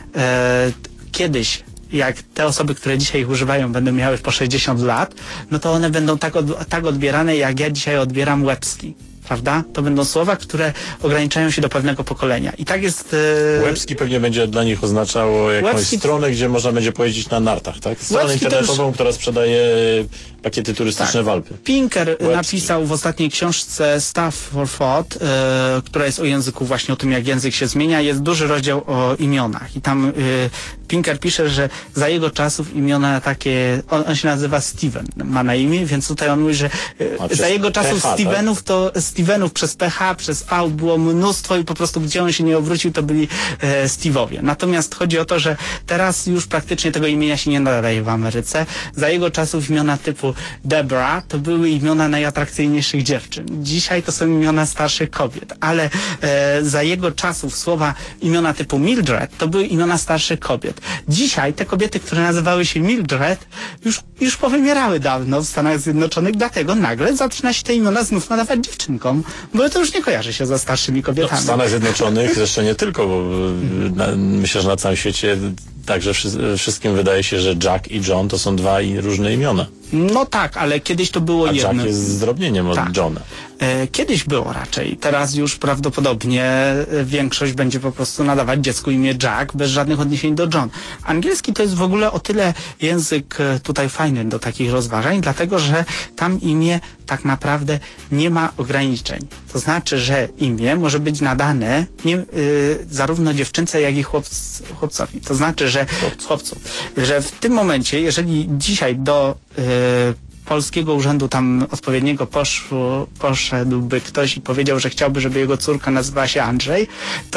e, kiedyś jak te osoby, które dzisiaj ich używają, będą miały po sześćdziesiąt lat, no to one będą tak, od, tak odbierane, jak ja dzisiaj odbieram łebski. Prawda? To będą słowa, które ograniczają się do pewnego pokolenia. I tak jest... E... Łebski pewnie będzie dla nich oznaczało jakąś Łebski... stronę, gdzie można będzie pojeździć na nartach, tak? Stronę Łebski internetową, już... która sprzedaje pakiety turystyczne tak. w Alpy. Pinker Łebski. napisał w ostatniej książce Stuff for Thought, e, która jest o języku, właśnie o tym, jak język się zmienia. Jest duży rozdział o imionach. I tam e, Pinker pisze, że za jego czasów imiona takie... On, on się nazywa Steven, ma na imię, więc tutaj on mówi, że e, za jego czasów P H, Stevenów tak? to... Stevenów przez P H, przez V było mnóstwo i po prostu gdzie on się nie obrócił, to byli e, Steve'owie. Natomiast chodzi o to, że teraz już praktycznie tego imienia się nie nadaje w Ameryce. Za jego czasów imiona typu Debra to były imiona najatrakcyjniejszych dziewczyn. Dzisiaj to są imiona starszych kobiet, ale e, za jego czasów słowa imiona typu Mildred to były imiona starszych kobiet. Dzisiaj te kobiety, które nazywały się Mildred, już, już powymierały dawno w Stanach Zjednoczonych, dlatego nagle zaczyna się te imiona znów nadawać dziewczynkom, bo to już nie kojarzy się ze starszymi kobietami. No, w Stanach Zjednoczonych zresztą nie tylko, bo na, myślę, że na całym świecie także wszy, wszystkim wydaje się, że Jack i John to są dwa i różne imiona. No tak, ale kiedyś to było A jedno. Jack jest zdrobnieniem od tak. Johna. E, kiedyś było raczej. Teraz już prawdopodobnie e, większość będzie po prostu nadawać dziecku imię Jack bez żadnych odniesień do John. Angielski to jest w ogóle o tyle język e, tutaj fajny do takich rozważań, dlatego że tam imię tak naprawdę nie ma ograniczeń. To znaczy, że imię może być nadane nie, y, zarówno dziewczynce, jak i chłopc, chłopcowi. To znaczy, że chłopcu, że w tym momencie, jeżeli dzisiaj do y, Polskiego Urzędu tam odpowiedniego poszło, poszedłby ktoś i powiedział, że chciałby, żeby jego córka nazywała się Andrzej,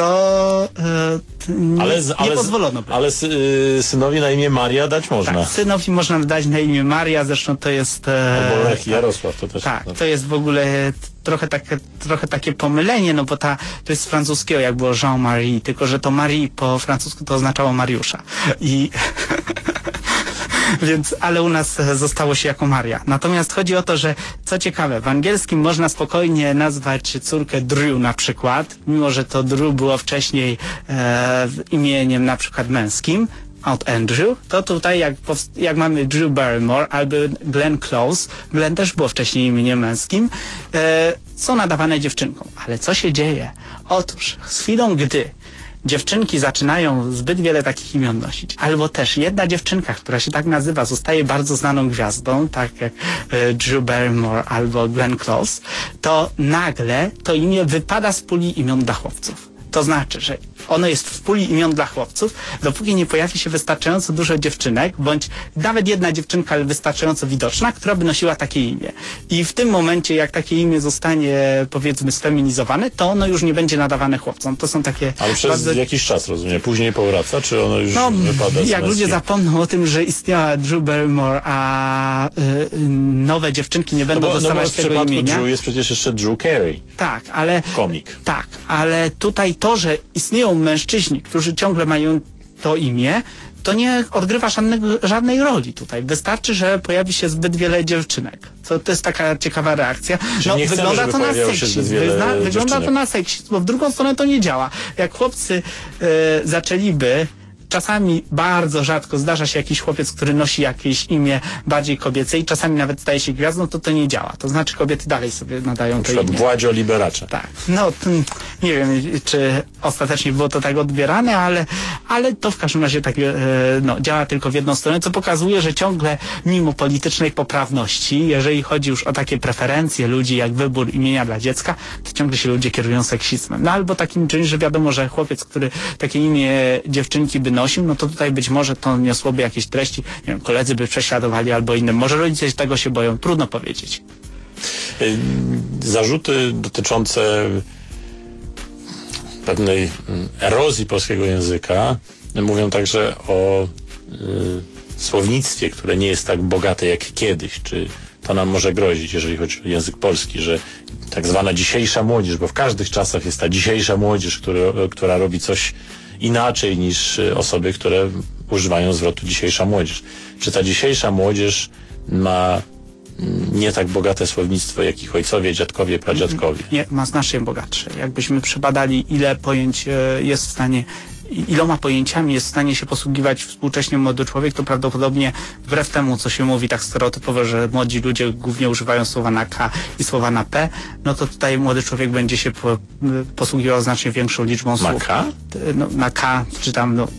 to y, nie, ale z, ale nie pozwolono by. Ale y, synowi na imię Maria dać można. Tak, synowi można dać na imię Maria, zresztą to jest... E, Albo Lech, Jarosław to też. Tak, to jest w ogóle trochę takie, trochę takie pomylenie, no bo ta, to jest z francuskiego, jak było Jean-Marie, tylko że to Marie po francusku to oznaczało Mariusza. I... Więc, ale u nas zostało się jako Maria. Natomiast chodzi o to, że co ciekawe, w angielskim można spokojnie nazwać córkę Drew na przykład, mimo że to Drew było wcześniej e, imieniem na przykład męskim, od Andrew, to tutaj jak, jak mamy Drew Barrymore albo Glenn Close, Glenn też było wcześniej imieniem męskim, e, są nadawane dziewczynkom. Ale co się dzieje? Otóż z chwilą, gdy dziewczynki zaczynają zbyt wiele takich imion nosić, albo też jedna dziewczynka, która się tak nazywa, zostaje bardzo znaną gwiazdą, tak jak e, Drew Barrymore albo Glenn Close, to nagle to imię wypada z puli imion dla chłopców. To znaczy, że ono jest w puli imion dla chłopców, dopóki nie pojawi się wystarczająco dużo dziewczynek, bądź nawet jedna dziewczynka, ale wystarczająco widoczna, która by nosiła takie imię. I w tym momencie, jak takie imię zostanie, powiedzmy, sfeminizowane, to ono już nie będzie nadawane chłopcom. To są takie... Ale przez bardzo... jakiś czas, rozumiem, później powraca, czy ono już no, wypada z jak ludzie męskim? zapomną o tym, że istniała Drew Barrymore, a y, y, nowe dziewczynki nie będą no bo, dostawać no bo w tego przypadku imienia. Drew jest przecież jeszcze Drew Carey. Tak, ale... Komik. Tak, ale tutaj to, że istnieją mężczyźni, którzy ciągle mają to imię, to nie odgrywa żadnego, żadnej roli tutaj. Wystarczy, że pojawi się zbyt wiele dziewczynek. To, to jest taka ciekawa reakcja. No, nie chcemy, wygląda to na seksizm. Wygląda to na seksizm, bo w drugą stronę to nie działa. Jak chłopcy e, zaczęliby czasami bardzo rzadko zdarza się jakiś chłopiec, który nosi jakieś imię bardziej kobiece i czasami nawet staje się gwiazdą, to to nie działa. To znaczy kobiety dalej sobie nadają to imię. Władzio Liberacze. Tak. No, to, nie wiem, czy ostatecznie było to tak odbierane, ale, ale to w każdym razie tak, e, no, działa tylko w jedną stronę, co pokazuje, że ciągle mimo politycznej poprawności, jeżeli chodzi już o takie preferencje ludzi, jak wybór imienia dla dziecka, to ciągle się ludzie kierują seksizmem. No albo takim czymś, że wiadomo, że chłopiec, który takie imię dziewczynki by nosił, no to tutaj być może to niosłoby jakieś treści, nie wiem, koledzy by prześladowali albo innym. Może rodzice tego się boją, trudno powiedzieć. Zarzuty dotyczące pewnej erozji polskiego języka mówią także o y, słownictwie, które nie jest tak bogate jak kiedyś. Czy to nam może grozić, jeżeli chodzi o język polski, że tak zwana dzisiejsza młodzież, bo w każdych czasach jest ta dzisiejsza młodzież, która, która robi coś inaczej niż osoby, które używają zwrotu dzisiejsza młodzież. Czy ta dzisiejsza młodzież ma nie tak bogate słownictwo, jak ich ojcowie, dziadkowie, pradziadkowie? Nie, ma znacznie bogatsze. Jakbyśmy przebadali, ile pojęć jest w stanie, iloma pojęciami jest w stanie się posługiwać współcześnie młody człowiek, to prawdopodobnie wbrew temu, co się mówi tak stereotypowo, że młodzi ludzie głównie używają słowa na K i słowa na P, no to tutaj młody człowiek będzie się po, posługiwał znacznie większą liczbą słów. Na K? No, na K, czy tam, no...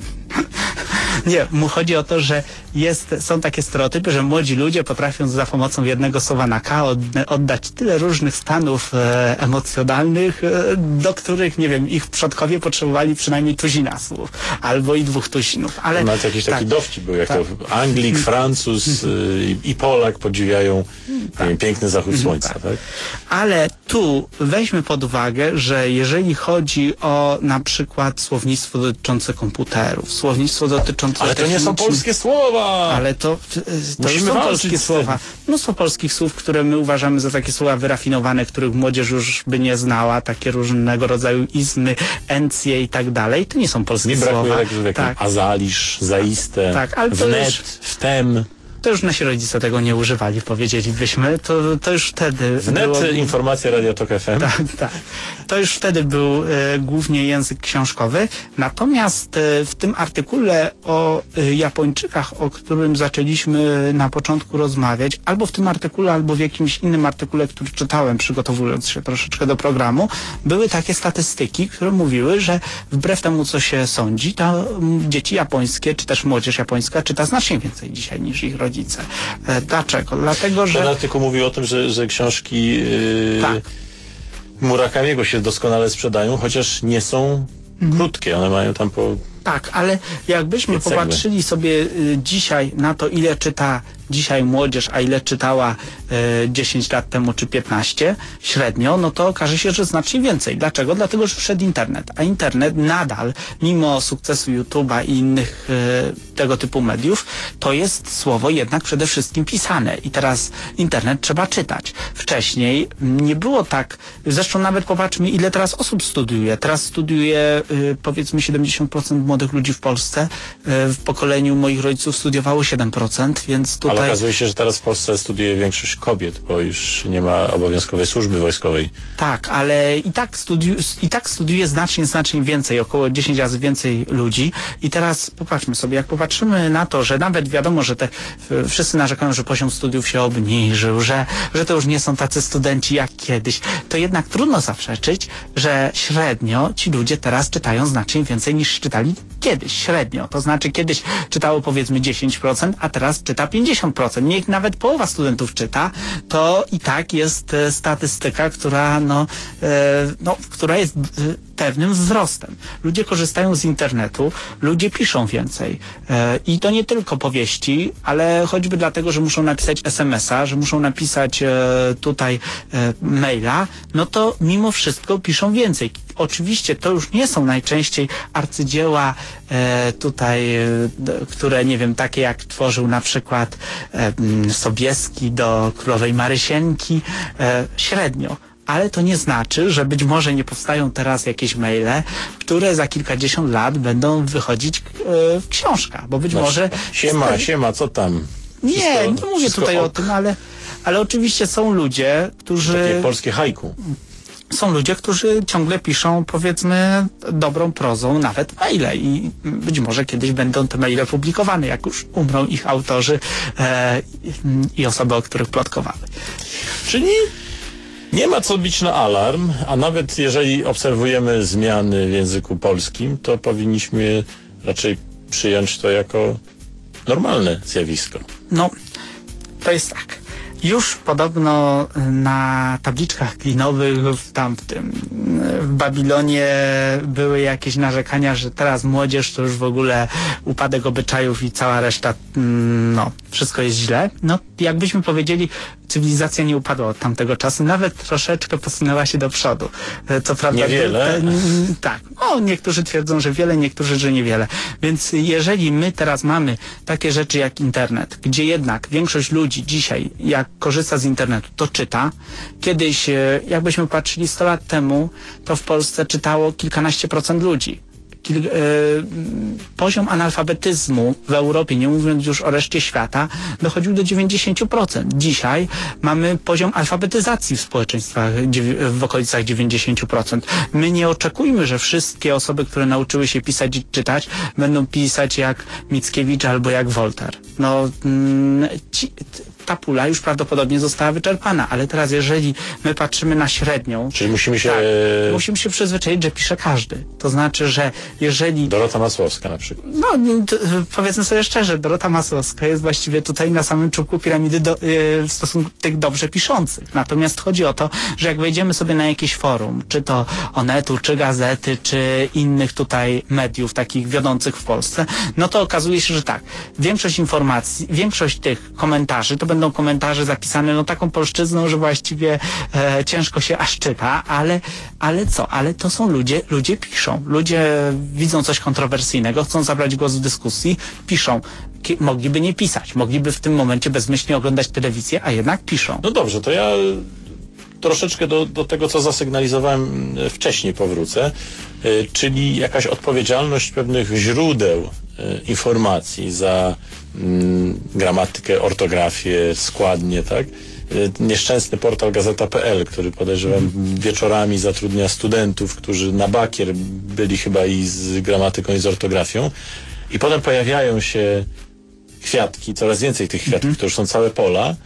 Nie, mu chodzi o to, że jest, są takie stereotypy, że młodzi ludzie potrafią za pomocą jednego słowa na K od, oddać tyle różnych stanów e, emocjonalnych, e, do których, nie wiem, ich przodkowie potrzebowali przynajmniej tuzina słów, albo i dwóch tuzinów. Ale nawet jakiś tak, taki dowcip był, jak tak. to Anglik, Francuz y, i Polak podziwiają tak. wiem, piękny zachód słońca. Tak. Tak? Ale tu weźmy pod uwagę, że jeżeli chodzi o na przykład słownictwo dotyczące komputerów, słownictwo dotyczące Ale to nie są polskie słowa! Ale to, to już są polskie słowa. Mnóstwo polskich słów, które my uważamy za takie słowa wyrafinowane, których młodzież już by nie znała, takie różnego rodzaju izmy, encje i tak dalej. To nie są polskie nie słowa. Nie brakuje takich jak tak. azalisz, zaiste, tak, ale to wnet, już... wtem. To już nasi rodzice tego nie używali, powiedzielibyśmy. To, to już wtedy Wnet było... informacja Radio Tok F M. Tak, tak. To już wtedy był e, głównie język książkowy. Natomiast e, w tym artykule o e, Japończykach, o którym zaczęliśmy na początku rozmawiać, albo w tym artykule, albo w jakimś innym artykule, który czytałem, przygotowując się troszeczkę do programu, były takie statystyki, które mówiły, że wbrew temu, co się sądzi, to m, dzieci japońskie, czy też młodzież japońska czyta znacznie więcej dzisiaj niż ich rodzice. E, dlaczego? Dlatego, że... Ten artykuł mówił o tym, że, że książki yy, tak. Murakamiego się doskonale sprzedają, chociaż nie są mhm. krótkie. One mają tam po... Tak, ale jakbyśmy popatrzyli sobie y, dzisiaj na to, ile czyta dzisiaj młodzież, a ile czytała y, dziesięć lat temu czy piętnaście średnio, no to okaże się, że znacznie więcej. Dlaczego? Dlatego, że wszedł internet. A internet nadal, mimo sukcesu YouTube'a i innych y, tego typu mediów, to jest słowo jednak przede wszystkim pisane. I teraz internet trzeba czytać. Wcześniej nie było tak, zresztą nawet popatrzmy, ile teraz osób studiuje. Teraz studiuje y, powiedzmy siedemdziesiąt procent młodych ludzi w Polsce. Y, w pokoleniu moich rodziców studiowało siedem procent, więc tutaj... Ale okazuje się, że teraz w Polsce studiuje większość kobiet, bo już nie ma obowiązkowej służby wojskowej. Tak, ale i tak, studiu, i tak studiuje znacznie, znacznie więcej, około dziesięć razy więcej ludzi. I teraz popatrzmy sobie, jak popatrzymy na to, że nawet wiadomo, że te y, wszyscy narzekają, że poziom studiów się obniżył, że, że to już nie są tacy studenci jak kiedyś, to jednak trudno zaprzeczyć, że średnio ci ludzie teraz czytają znacznie więcej niż czytali kiedyś, średnio. To znaczy kiedyś czytało powiedzmy dziesięć procent, a teraz czyta pięćdziesiąt procent. Niech nawet połowa studentów czyta, to i tak jest e, statystyka, która no, e, no, która jest e, pewnym wzrostem. Ludzie korzystają z internetu, ludzie piszą więcej. E, I to nie tylko powieści, ale choćby dlatego, że muszą napisać es em es a, że muszą napisać e, tutaj e, maila, no to mimo wszystko piszą więcej. Oczywiście to już nie są najczęściej arcydzieła e, tutaj, e, które nie wiem, takie jak tworzył na przykład e, Sobieski do Królowej Marysienki, e, średnio. ale to nie znaczy, że być może nie powstają teraz jakieś maile, które za kilkadziesiąt lat będą wychodzić e, w książkach, bo być Znaczy, może... Siema, siema, co tam? Nie, Wszystko- nie mówię wszystko tutaj o ok? tym, ale, ale oczywiście są ludzie, którzy... Takie polskie haiku. Są ludzie, którzy ciągle piszą, powiedzmy, dobrą prozą, nawet maile i być może kiedyś będą te maile publikowane, jak już umrą ich autorzy e, i osoby, o których plotkowali. Czyli nie ma co bić na alarm, a nawet jeżeli obserwujemy zmiany w języku polskim, to powinniśmy raczej przyjąć to jako normalne zjawisko. No, to jest tak. Już podobno na tabliczkach glinowych w tamtym, w Babilonie były jakieś narzekania, że teraz młodzież to już w ogóle upadek obyczajów i cała reszta, no, wszystko jest źle. No, jakbyśmy powiedzieli, cywilizacja nie upadła od tamtego czasu, nawet troszeczkę posunęła się do przodu. Co prawda... Niewiele. Te, tak. No, niektórzy twierdzą, że wiele, niektórzy, że niewiele. Więc jeżeli my teraz mamy takie rzeczy jak internet, gdzie jednak większość ludzi dzisiaj, jak korzysta z internetu, to czyta. Kiedyś, jakbyśmy patrzyli sto lat temu, to w Polsce czytało kilkanaście procent ludzi. Kil, e, poziom analfabetyzmu w Europie, nie mówiąc już o reszcie świata, dochodził do dziewięćdziesiąt procent. Dzisiaj mamy poziom alfabetyzacji w społeczeństwach w okolicach dziewięćdziesiąt procent. My nie oczekujmy, że wszystkie osoby, które nauczyły się pisać i czytać, będą pisać jak Mickiewicz albo jak Voltaire. No, ci, ta pula już prawdopodobnie została wyczerpana, ale teraz jeżeli my patrzymy na średnią... Czyli musimy się... Tak, musimy się przyzwyczaić, że pisze każdy. To znaczy, że jeżeli... Dorota Masłowska na przykład. No, to, powiedzmy sobie szczerze, Dorota Masłowska jest właściwie tutaj na samym czubku piramidy do, yy, w stosunku do tych dobrze piszących. Natomiast chodzi o to, że jak wejdziemy sobie na jakieś forum, czy to Onetu, czy Gazety, czy innych tutaj mediów, takich wiodących w Polsce, no to okazuje się, że tak, większość informacji, większość tych komentarzy, to będą komentarze zapisane no taką polszczyzną, że właściwie e, ciężko się aż czyta, ale, ale co? Ale to są ludzie, ludzie piszą. Ludzie widzą coś kontrowersyjnego, chcą zabrać głos w dyskusji, piszą. Ki- mogliby nie pisać, mogliby w tym momencie bezmyślnie oglądać telewizję, a jednak piszą. No dobrze, to ja troszeczkę do, do tego, co zasygnalizowałem wcześniej powrócę, y, czyli jakaś odpowiedzialność pewnych źródeł y, informacji za y, gramatykę, ortografię, składnie, tak? Y, nieszczęsny portal gazeta kropka p l, który podejrzewam wieczorami zatrudnia studentów, którzy na bakier byli chyba i z gramatyką, i z ortografią, i potem pojawiają się kwiatki, coraz więcej tych kwiatków, mm-hmm. to już są całe pola.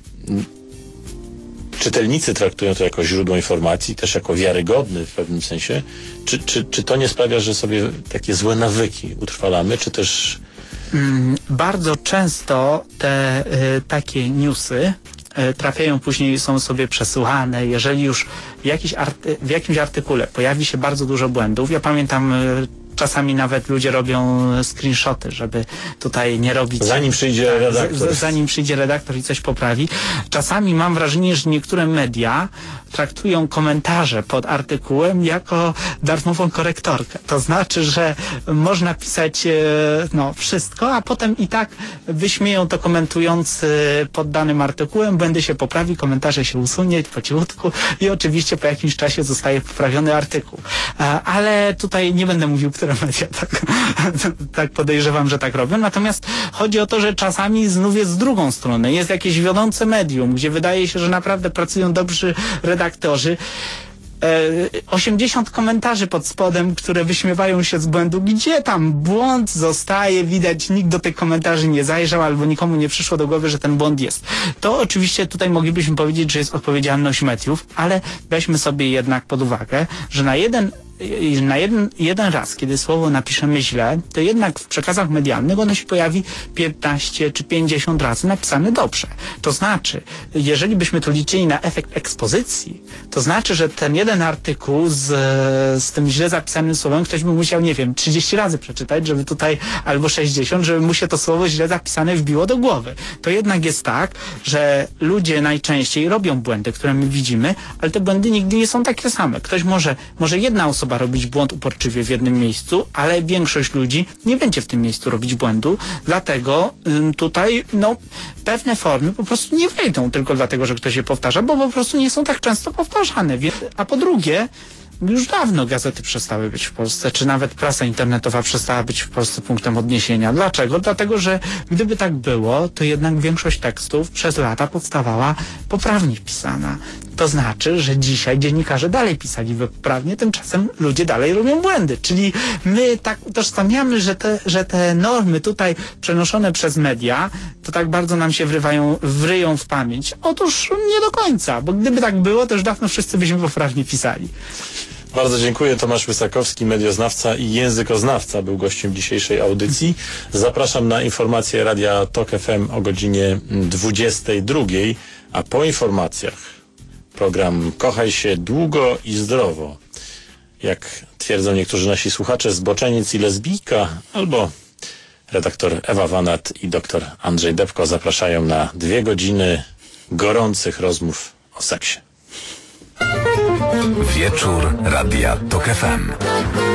Czytelnicy traktują to jako źródło informacji, też jako wiarygodny w pewnym sensie. Czy, czy, czy to nie sprawia, że sobie takie złe nawyki utrwalamy, czy też... Mm, bardzo często te y, takie newsy y, trafiają później, są sobie przesyłane. Jeżeli już w, jakiś arty, w jakimś artykule pojawi się bardzo dużo błędów, ja pamiętam y, czasami nawet ludzie robią screenshoty, żeby tutaj nie robić... Zanim przyjdzie tak, redaktor. Z, zanim przyjdzie redaktor i coś poprawi. Czasami mam wrażenie, że niektóre media traktują komentarze pod artykułem jako darmową korektorkę. To znaczy, że można pisać e, no, wszystko, a potem i tak wyśmieją to komentując e, pod danym artykułem, błędy się poprawi, komentarze się usunie po cichutku i oczywiście po jakimś czasie zostaje poprawiony artykuł. E, ale tutaj nie będę mówił, które media tak, tak podejrzewam, że tak robią. Natomiast chodzi o to, że czasami znów jest z drugą stronę. Jest jakieś wiodące medium, gdzie wydaje się, że naprawdę pracują dobrzy redaktorzy. osiemdziesiąt komentarzy pod spodem, które wyśmiewają się z błędu. Gdzie tam błąd zostaje? Widać, nikt do tych komentarzy nie zajrzał albo nikomu nie przyszło do głowy, że ten błąd jest. To oczywiście tutaj moglibyśmy powiedzieć, że jest odpowiedzialność mediów, ale weźmy sobie jednak pod uwagę, że na jeden na jeden, jeden raz, kiedy słowo napiszemy źle, to jednak w przekazach medialnych ono się pojawi piętnaście czy pięćdziesiąt razy napisane dobrze. To znaczy, jeżeli byśmy tu liczyli na efekt ekspozycji, to znaczy, że ten jeden artykuł z, z tym źle zapisanym słowem ktoś by musiał, nie wiem, trzydzieści razy przeczytać, żeby tutaj, albo sześćdziesiąt, żeby mu się to słowo źle zapisane wbiło do głowy. To jednak jest tak, że ludzie najczęściej robią błędy, które my widzimy, ale te błędy nigdy nie są takie same. Ktoś może, może jedna osoba osoba robić błąd uporczywie w jednym miejscu, ale większość ludzi nie będzie w tym miejscu robić błędu, dlatego ym, tutaj no, pewne formy po prostu nie wejdą tylko dlatego, że ktoś je powtarza, bo po prostu nie są tak często powtarzane. A po drugie, już dawno gazety przestały być w Polsce, czy nawet prasa internetowa przestała być w Polsce punktem odniesienia. Dlaczego? Dlatego, że gdyby tak było, to jednak większość tekstów przez lata powstawała poprawnie pisana. To znaczy, że dzisiaj dziennikarze dalej pisaliby poprawnie, tymczasem ludzie dalej robią błędy. Czyli my tak utożsamiamy, że te, że te normy tutaj przenoszone przez media, to tak bardzo nam się wrywają, wryją w pamięć. Otóż nie do końca, bo gdyby tak było, to już dawno wszyscy byśmy poprawnie pisali. Bardzo dziękuję. Tomasz Łysakowski, medioznawca i językoznawca, był gościem dzisiejszej audycji. Zapraszam na informacje Radia Tok F M o godzinie dwudziestej drugiej, a po informacjach program Kochaj się długo i zdrowo. Jak twierdzą niektórzy nasi słuchacze, zboczeniec i lesbijka, albo redaktor Ewa Wanat i doktor Andrzej Depko zapraszają na dwie godziny gorących rozmów o seksie. Wieczór Radia Tok F M.